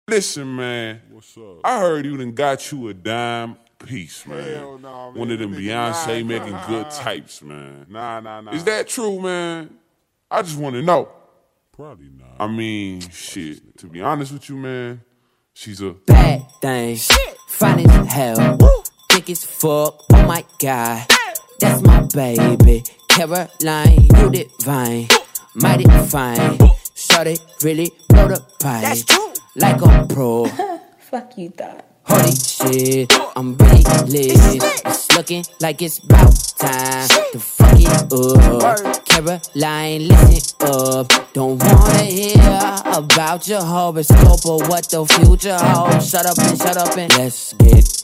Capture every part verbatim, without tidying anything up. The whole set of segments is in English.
Listen, man. What's up? I heard you done got you a dime piece, man. Hell nah, man. One of them Nigga, Beyonce nah, making nah. good types, man. Nah, nah, nah. Is that true, man? I just want to know. Probably not. I mean, shit. To be honest with you, man, she's a bad thing. Fine as hell. Thick as fuck. Oh my god. That's my baby. Caroline, you divine. Mighty fine. Shorty really blow the pipe. That's true. Like a pro. Fuck you thought. Holy shit, I'm really lit. It's looking like it's about time to fuck it up. Caroline, listen up. Don't wanna hear about your horoscope or what the future holds. Shut up and shut up and let's get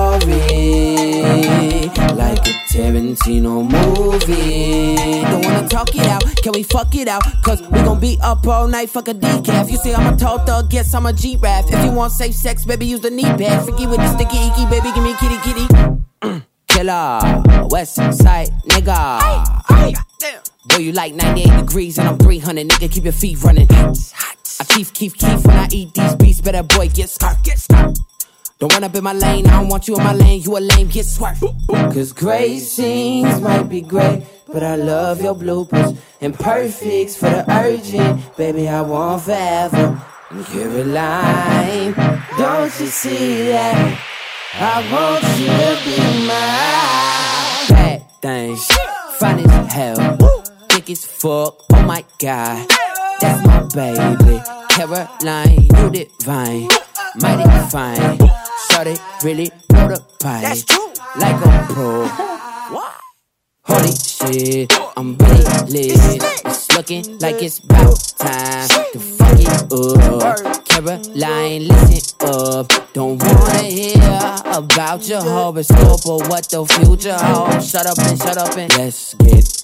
gory, like a Tarantino movie. Don't wanna talk it out, can we fuck it out? Cause we gon' be up all night, fuck a decaf. You say I'm a tall thug, guess I'm a G-Rap. If you want safe sex, baby, use the knee pad. Forget with the sticky icky, baby, give me kitty kitty. Mm. Killer, West Side nigga. Ay, damn. Boy, you like ninety-eight degrees and I'm three hundred, nigga, keep your feet running. I keef, keef, keef when I eat these beats. Better boy, get scarf, get scarf. Don't run up in my lane, I don't want you in my lane. You a lame, get swerved. Cause great scenes might be great, but I love your bloopers. And perfects for the urgent, baby, I want forever. Caroline, don't you see that? I want you to be mine. Bad thing, fine as hell, thick as fuck, oh my god. That's my baby, Caroline, you divine. Mighty fine, shorty really blow the pipe. That's true. Like a pro. What? Holy shit, I'm really lit. It's looking like it's about time to fuck it up. Caroline, listen up. Don't wanna hear about your horoscope or what the future holds. Shut up and shut up and let's get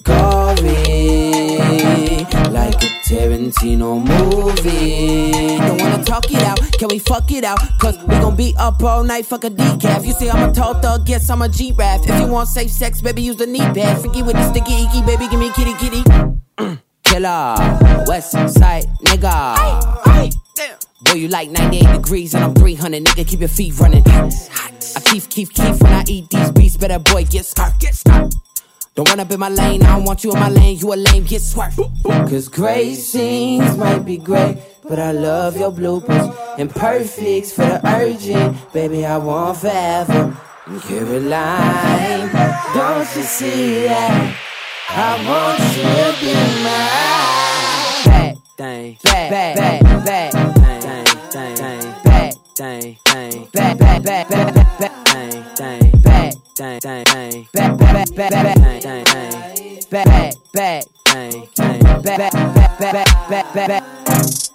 gory, like a Tarantino movie. Don't wanna talk it out, can we fuck it out? Cause we gon' be up all night, fuck a decaf. You say I'm a tall thug, guess I'm a G-Rap. If you want safe sex, baby, use the knee pad. Forget with the sticky icky, baby, give me kitty kitty. Mm. Killer, West Side nigga. Ay, damn. Boy, you like ninety-eight degrees and I'm three hundred, nigga, keep your feet running. I keef, keef, keef when I eat these beats. Better boy, get scarf, get scarf. Don't run up in my lane, I don't want you in my lane. You a lame, get swerved. Cause great scenes might be great, but I love your bloopers. And perfects for the urgent, baby, I want forever. Caroline, don't you see that? I want you to be mine. Bad thing, bad, bad, bad, bad thing, thing, thing, bad thing, thing, bad, bad, bad, bad, bad thing, thing, bad thing, thing, thing, bad, bad, bad, bad, thing, thing, bad, bad, bad thing, thing, bad, bad, bad, bad, bad, bad, bad.